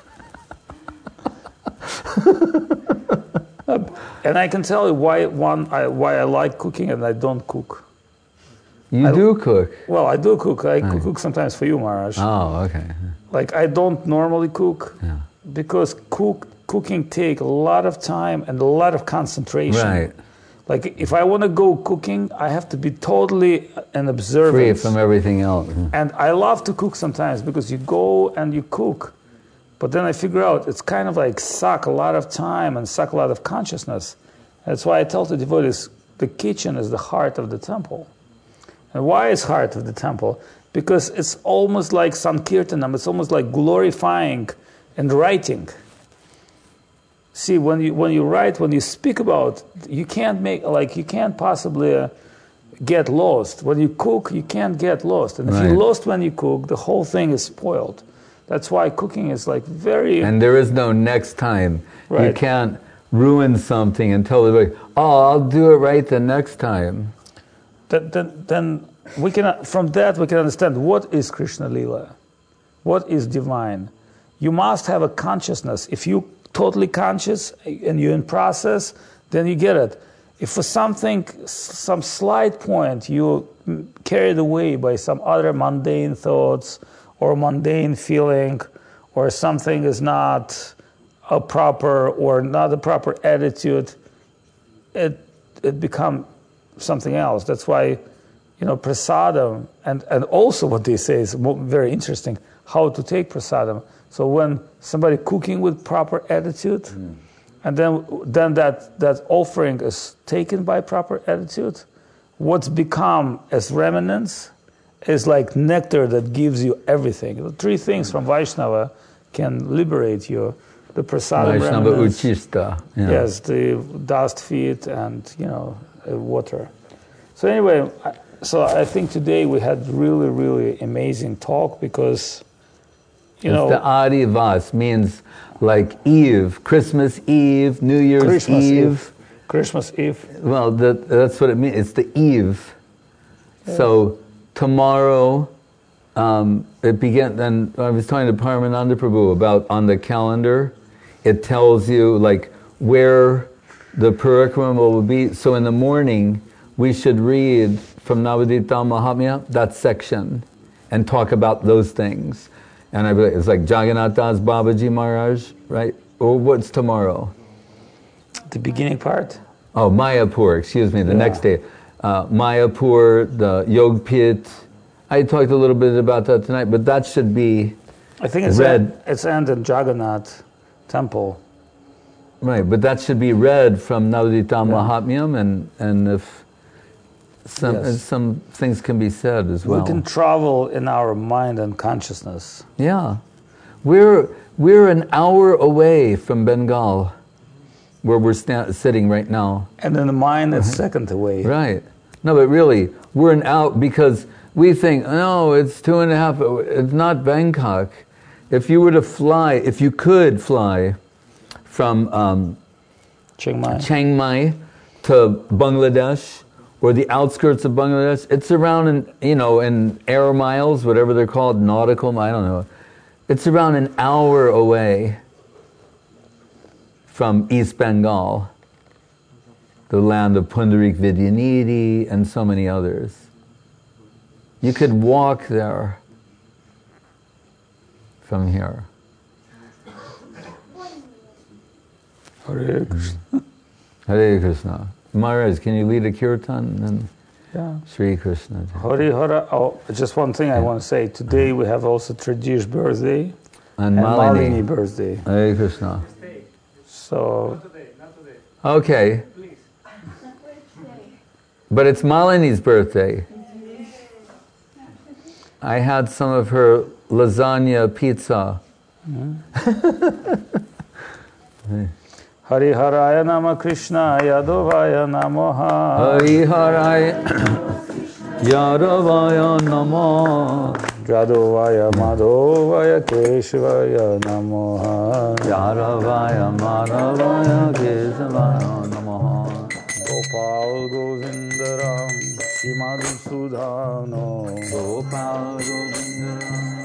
And I can tell you why one, I, why I like cooking and I don't cook. You I, do cook? Well, I do cook. I oh. cook sometimes for you, Maharaj. Oh, okay. Like, I don't normally cook yeah. because cook, cooking takes a lot of time and a lot of concentration. Right. Like, if I want to go cooking, I have to be totally an observer. Free from everything else. And I love to cook sometimes because you go and you cook. But then I figure out it's kind of like suck a lot of time and suck a lot of consciousness. That's why I tell the devotees, the kitchen is the heart of the temple. And why is heart of the temple? Because it's almost like Sankirtanam, it's almost like glorifying and writing. See, when you when you write, when you speak about, you can't make like you can't possibly uh, get lost. When you cook, you can't get lost, and if right. you're lost when you cook, the whole thing is spoiled. That's why cooking is like very. And there is no next time. Right. You can't ruin something and tell everybody, "Oh, I'll do it right the next time." Then, then, then we can from that we can understand what is Krishna Lila, what is divine. You must have a consciousness. If you totally conscious and you're in process, then you get it. If for something, some slight point, you're carried away by some other mundane thoughts or mundane feeling, or something is not a proper or not a proper attitude, it it becomes something else. That's why, you know, prasadam, and, and also what they say is very interesting, how to take prasadam. So when somebody cooking with proper attitude, mm. and then then that, that offering is taken by proper attitude, what's become as remnants is like nectar that gives you everything. The three things from Vaishnava can liberate you. The prasadam Vaishnava remnants, uchista. Yeah. Yes, the dust feet and, you know, uh, water. So anyway, so I think today we had really, really amazing talk because, you it's know, the Adi Vas means like Eve, Christmas Eve, New Year's Christmas Eve. Eve. Christmas Eve. Well, that, that's what it means. It's the Eve. Yeah. So tomorrow, um, it began. Then I was talking to Paramananda Prabhu about on the calendar. It tells you like where the parikrama will be. So in the morning, we should read from Navadvip Mahatmya that section and talk about those things. And I it's like Jagannath Das Babaji Maharaj, right? Or what's tomorrow? The beginning part. Oh, Mayapur, excuse me, the yeah. next day. Uh, Mayapur, the Yog Pit. I talked a little bit about that tonight, but that should be I think it's read. End, it's end in Jagannath. temple. Right, but that should be read from Naladita Yeah. Mahatmyam, and, and if some, Yes. some things can be said as well. We can travel in our mind and consciousness. Yeah. We're, we're an hour away from Bengal, where we're sta- sitting right now. And in the mind, it's second away. Right. No, but really, we're an out because we think, no, it's two and a half, it's not Bangkok. If you were to fly, if you could fly from um, Chiang Mai. Chiang Mai to Bangladesh, or the outskirts of Bangladesh, it's around, in, you know, in air miles, whatever they're called, nautical, I don't know. It's around an hour away from East Bengal, the land of Pundarik Vidyanidhi and so many others. You could walk there from here. Hare Krishna. Hare Krishna. Maharaj, can you lead a kirtan? And Yeah. Sri Krishna. Hare Hare. Oh, just one thing I want to say. Today we have also Tradish birthday And, and Malini. Malini birthday. Hare Krishna. So, Okay. But it's Malini's birthday. I had some of her lasagna pizza. Hari Haraya Nama Krishna Yadovaya Namoha. Hari Harai Yadavaya Namo. Yadovaya Madhovaya Keshvaya Namoha. Yadavaya Madhavaya Kesavaya Namo. Gopal Govindaram Shimadhu Sudhano. Gopal Govinda